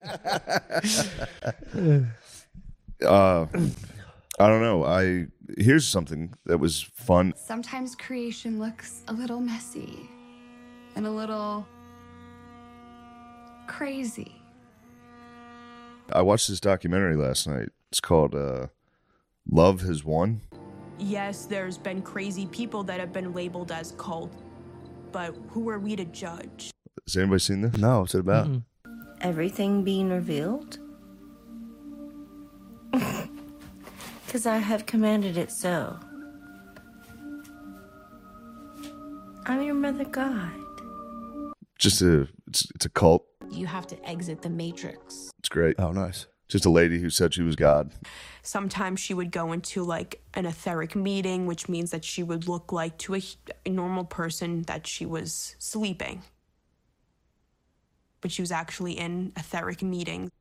I don't know. Here's something that was fun. Sometimes creation looks a little messy and a little crazy. I watched this documentary last night. It's called Love Has Won. Yes, there's been crazy people that have been labeled as cult, but who are we to judge? Has anybody seen this? No, what's it about? Everything being revealed? Because I have commanded it so. I'm your mother God. It's a cult. You have to exit the matrix. It's great. Oh, nice. Just a lady who said she was God. Sometimes she would go into like an etheric meeting, which means that she would look like to a normal person that she was sleeping. But she was actually in etheric meeting.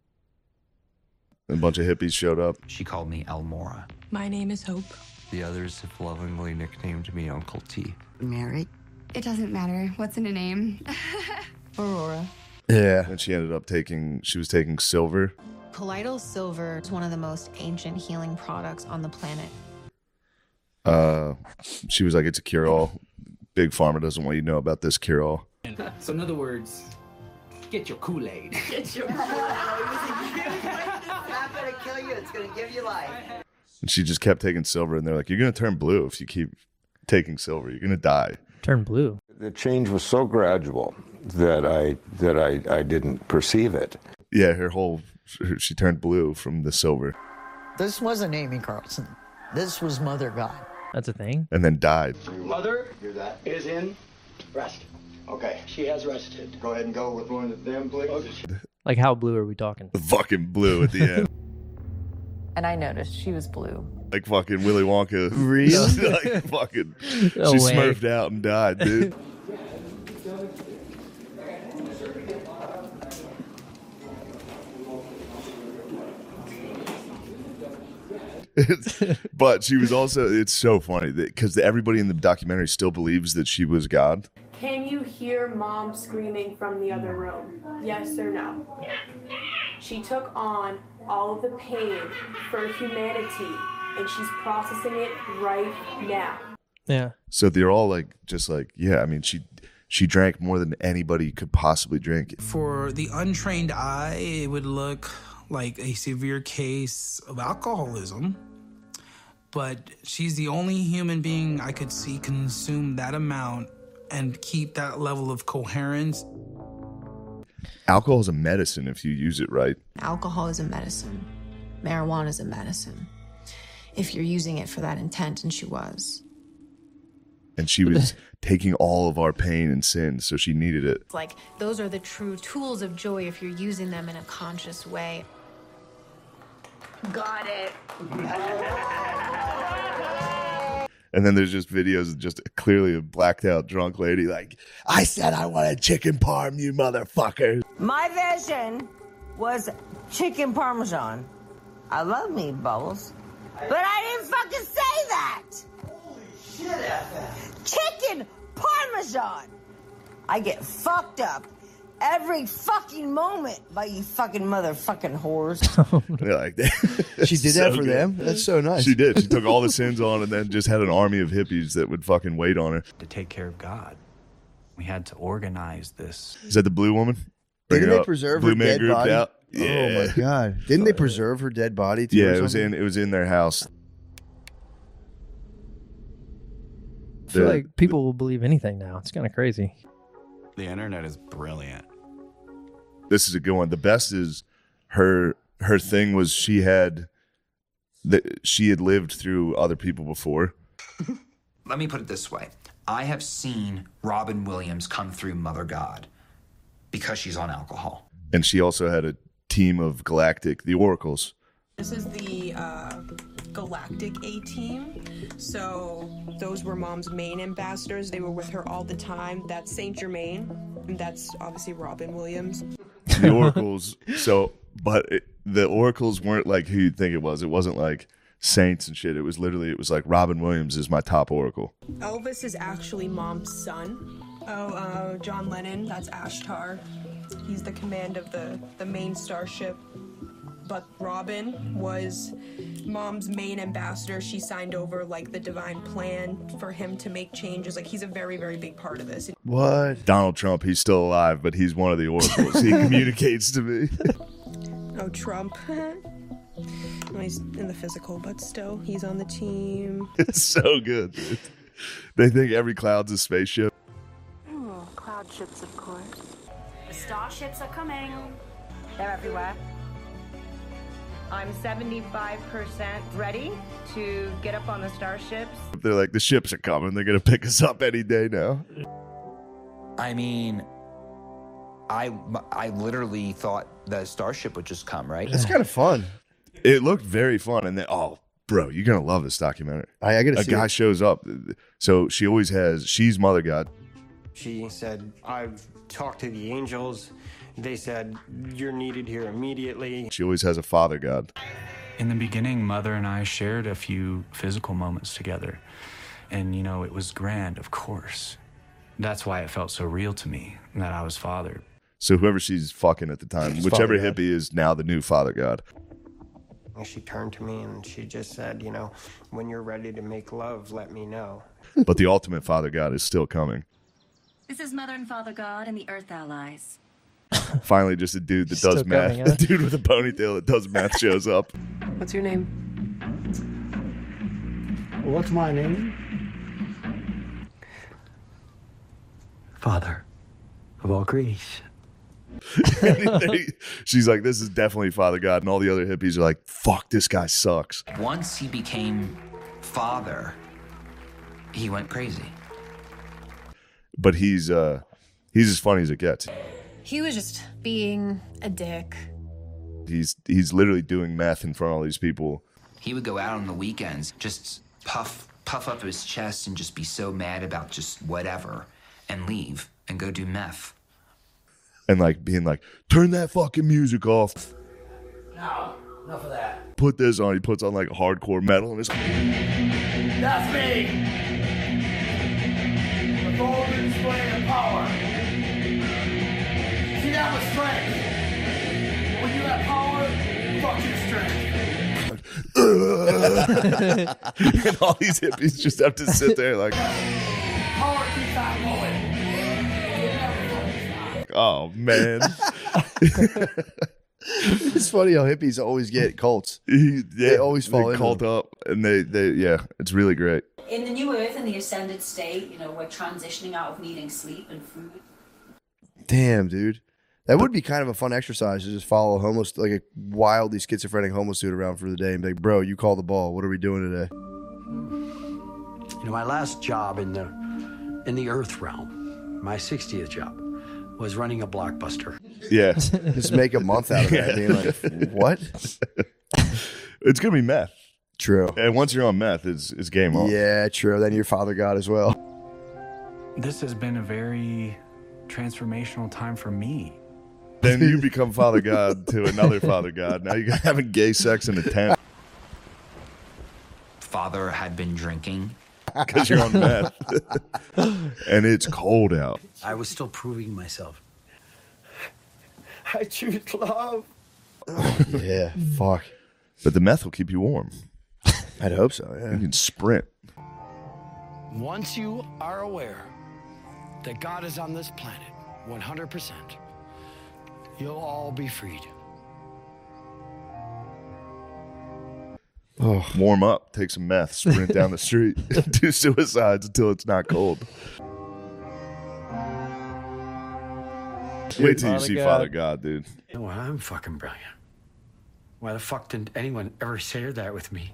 A bunch of hippies showed up. She called me Elmora. My name is Hope. The others have lovingly nicknamed me Uncle T. Married? It doesn't matter. What's in a name? Aurora. Yeah. And she ended up taking silver. Colloidal silver is one of the most ancient healing products on the planet. She was like, it's a cure-all. Big Pharma doesn't want you to know about this cure-all. So in other words, get your Kool-Aid. Get your Kool-Aid. It's not going to kill you. It's going to give you life. And she just kept taking silver, and they're like, you're going to turn blue if you keep taking silver. You're going to die. Turn blue. The change was so gradual that I didn't perceive it. Yeah, she turned blue from the silver. This wasn't Amy Carlson. This was Mother God. That's a thing. And then died. Mother is in rest. Okay, she has rested. Go ahead and go with one of them, please. Like, how blue are we talking? Fucking blue at the end. And I noticed she was blue. Like fucking Willy Wonka. Really? Like fucking, No she way. smurfed out and died, dude. But she was also, it's so funny because everybody in the documentary still believes that she was God. Can you hear Mom screaming from the other room? Yes or no? She took on all of the pain for humanity, and she's processing it right now. Yeah. So they're all like, just like, yeah, I mean, she drank more than anybody could possibly drink. For the untrained eye, it would look like a severe case of alcoholism. But she's the only human being I could see consume that amount and keep that level of coherence. Alcohol is a medicine if you use it right. Alcohol is a medicine. Marijuana is a medicine. If you're using it for that intent, and she was. And she was taking all of our pain and sin, so she needed it. It's like, those are the true tools of joy if you're using them in a conscious way. Got it. And then there's just videos of just clearly a blacked out drunk lady like, I said I wanted chicken parm, you motherfucker. My vision was chicken parmesan. I love meatballs, but I didn't fucking say that. Chicken parmesan. I get fucked up every fucking moment by you fucking motherfucking whores. Yeah, like that. She did So that for good. them? That's so nice. She did. She took all the sins on and then just had an army of hippies that would fucking wait on her. To take care of God, we had to organize this. Is that the blue woman? Bring Didn't her they up. preserve Blue her man dead grouped body? out. Oh Yeah. my god! Didn't they preserve her dead body too? Yeah, or it was something? in their house. I feel like people will believe anything now. It's kind of crazy. The internet is brilliant. This is a good one. The best is her thing was she had lived through other people before. Let me put it this way. I have seen Robin Williams come through Mother God because she's on alcohol. And she also had a team of the Oracles. This is the Galactic A-Team. So those were Mom's main ambassadors. They were with her all the time. That's Saint Germain. And that's obviously Robin Williams. The Oracles. The Oracles weren't like who you'd think it was. It wasn't like saints and shit. It was like Robin Williams is my top Oracle. Elvis is actually Mom's son. John Lennon, that's Ashtar. He's the command of the main starship. But Robin was Mom's main ambassador. She signed over, like, the divine plan for him to make changes. Like, he's a very, very big part of this. What? Donald Trump, he's still alive, but he's one of the oracles. He communicates to me. Oh, Trump. Well, he's in the physical, but still, he's on the team. It's so good, dude. They think every cloud's a spaceship. Cloud ships, of course. The starships are coming. They're everywhere. I'm 75% ready to get up on the starships. They're like, the ships are coming. They're going to pick us up any day now. I mean, I literally thought the starship would just come, right? It's kind of fun. It looked very fun. And then, oh, bro, you're going to love this documentary. I got to see A guy it. shows up. So she's Mother God. She said, I've talked to the angels. They said, you're needed here immediately. She always has a Father God. In the beginning, Mother and I shared a few physical moments together. And, you know, it was grand, of course. That's why it felt so real to me that I was Father. So whoever she's fucking at the time, whichever Father God. hippie is now the new Father God. And she turned to me and she just said, you know, when you're ready to make love, let me know. But the ultimate Father God is still coming. This is Mother and Father God and the Earth Allies. Finally, just a dude that Still does math. coming, huh? A dude with a ponytail that does math shows up. What's your name? What's my name? Father of all creation. She's like, this is definitely Father God. And all the other hippies are like, fuck, this guy sucks. Once he became Father, he went crazy. But he's as funny as it gets. He was just being a dick. He's literally doing meth in front of all these people. He would go out on the weekends, just puff up his chest and just be so mad about just whatever and leave and go do meth. And like being like, turn that fucking music off. No, enough of that. Put this on. He puts on like hardcore metal and it's That's me! The golden display of power. See, that was strength. When you have power, fuck your strength. and all these hippies just have to sit there like, Power keeps on going. oh man. It's funny how hippies always get cults. They always fall into cult them. up, and they yeah, it's really great. In the new Earth, in the ascended state, you know, we're transitioning out of needing sleep and food. Damn, dude. That would be kind of a fun exercise to just follow a homeless, like a wildly schizophrenic homeless dude around for the day and be like, bro, you call the ball. What are we doing today? You know, my last job in the Earth realm, my 60th job, was running a Blockbuster. Yeah. Just make a month out of that. Being like, what? It's gonna be meth. True. And once you're on meth, it's game on. Yeah, true. Then you're Father God as well. This has been a very transformational time for me. Then you become Father God to another Father God. Now you're having gay sex in a tent. Father had been drinking. Because you're on meth. And it's cold out. I was still proving myself. I choose love. Yeah, fuck. But the meth will keep you warm. I'd hope so, yeah. You can sprint. Once you are aware that God is on this planet, 100%, you'll all be freed. Oh. Warm up, take some meth, sprint down the street, do suicides until it's not cold. Wait till you see Father God, dude. You know what? I'm fucking brilliant. Why the fuck didn't anyone ever share that with me?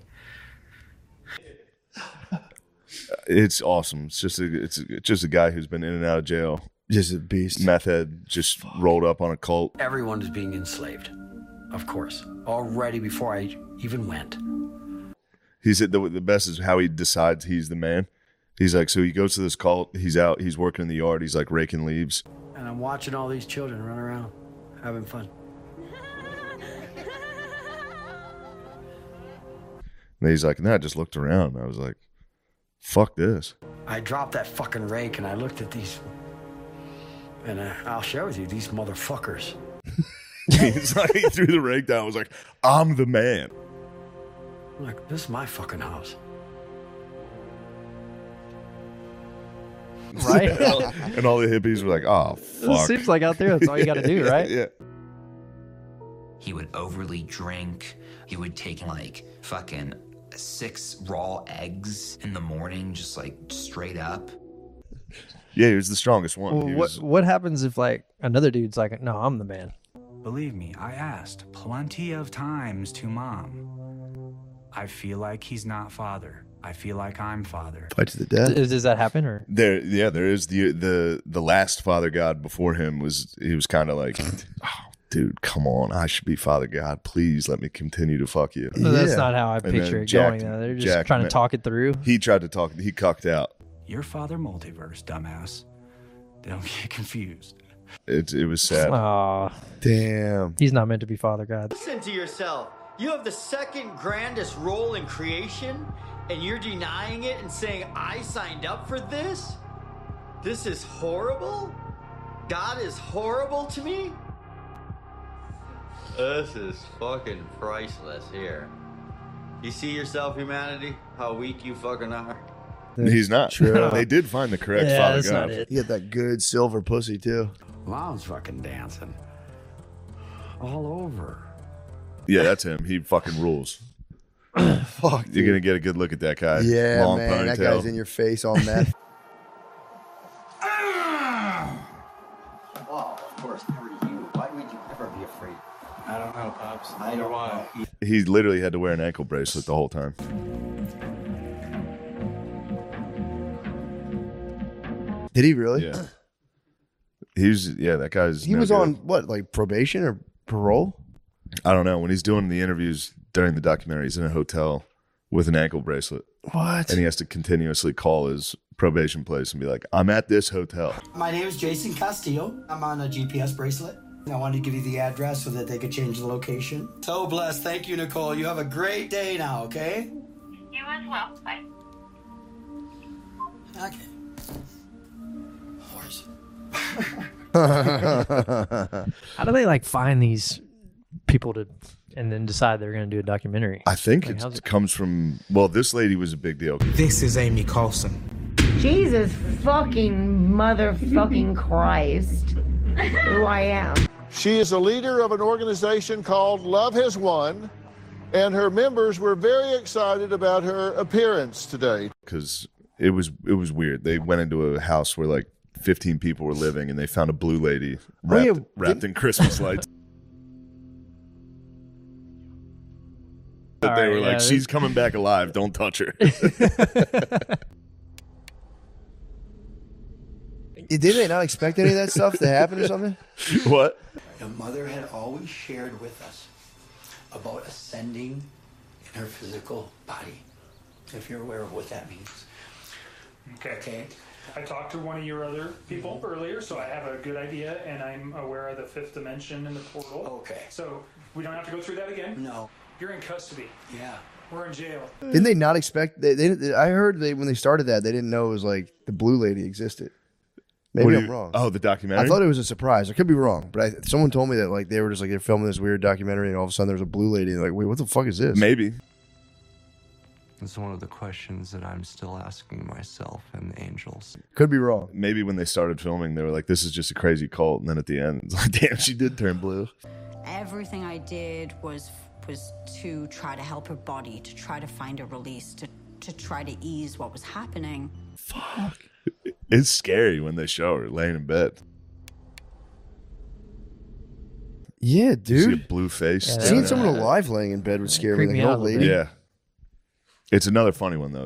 It's awesome. It's just a guy who's been in and out of jail. Just a beast. Meth head, just rolled up on a cult. Everyone is being enslaved, of course, already before I even went. He said the best is how he decides he's the man. He's like, so he goes to this cult. He's out. He's working in the yard. He's like raking leaves. And I'm watching all these children run around, having fun. And he's like, I just looked around. And I was like, fuck this. I dropped that fucking rake and I looked at these And I'll share with you, these motherfuckers. He's like, he threw the rake down. Was like, I'm the man. I'm like, this is my fucking house. Right? And all the hippies were like, oh, fuck. It seems like out there, that's all you got to do, right? Yeah. He would overly drink. He would take like fucking 6 raw eggs in the morning, just like straight up. Yeah, he was the strongest one. Well, He was- what happens if like another dude's like, no, I'm the man? Believe me, I asked plenty of times to Mom. I feel like he's not father. I feel like I'm father. Fight to the death. Does that happen or? there is the last father god before him was kind of like, oh, dude, come on, I should be father god. Please let me continue to fuck you. No, that's not how I And then picture it Jack- going. Though. They're just Jack trying to ma- talk it through. He tried to talk. He cucked out. Your father multiverse, dumbass. Don't get confused. It was sad. Aw. Damn. He's not meant to be father god. Listen to yourself. You have the second grandest role in creation, and you're denying it and saying, I signed up for this? This is horrible? God is horrible to me? This is fucking priceless here. You see yourself, humanity? How weak you fucking are? He's not. True. They did find the correct father god. You get that good silver pussy too. Mom's fucking dancing. All over. Yeah, that's him. He fucking rules. Fuck. You're gonna get a good look at that guy. Yeah, Long man, that ponytail. guy's in your face on meth. Oh, of course, for you. Why would you ever be afraid? I don't know, Pops. I don't know. He literally had to wear an ankle bracelet the whole time. Did he really? Yeah. That guy's. He no was good. on what, like probation or parole? I don't know. When he's doing the interviews during the documentary, he's in a hotel with an ankle bracelet. What? And he has to continuously call his probation place and be like, I'm at this hotel. My name is Jason Castillo. I'm on a GPS bracelet. I wanted to give you the address so that they could change the location. So blessed. Thank you, Nicole. You have a great day now, okay? You as well. Bye. Okay. Horse. How do they like find these people to and then decide they're going to do a documentary? I think Like, how's it comes from, well, this lady was a big deal. This is Amy Coulson. Jesus fucking motherfucking Christ. Who I am. She is a leader of an organization called Love Has Won, and her members were very excited about her appearance today. Because it was weird. They went into a house where like 15 people were living and they found a blue lady wrapped in Christmas lights. But they were like, she's coming back alive. Don't touch her. Did they not expect any of that stuff to happen or something? What? Your mother had always shared with us about ascending in her physical body, if you're aware of what that means. Okay. I talked to one of your other people earlier, so I have a good idea, and I'm aware of the 5th dimension and the portal. Okay. So we don't have to go through that again? No. You're in custody. Yeah. We're in jail. Didn't they not expect? I heard when they started that they didn't know it was like the blue lady existed. Maybe I'm wrong. Oh, the documentary? I thought it was a surprise. I could be wrong, but someone told me that like they were just like they're filming this weird documentary, and all of a sudden there was a blue lady, and like, wait, what the fuck is this? Maybe. It's one of the questions that I'm still asking myself and the angels. Could be wrong. Maybe when they started filming, they were like, this is just a crazy cult. And then at the end, it's like, damn, she did turn blue. Everything I did was to try to help her body, to try to find a release, to try to ease what was happening. Fuck. It's scary when they show her laying in bed. Yeah, dude. You see a blue face. Seeing someone alive laying in bed would scare me. Creep Like me an out old a little lady. Yeah. It's another funny one, though.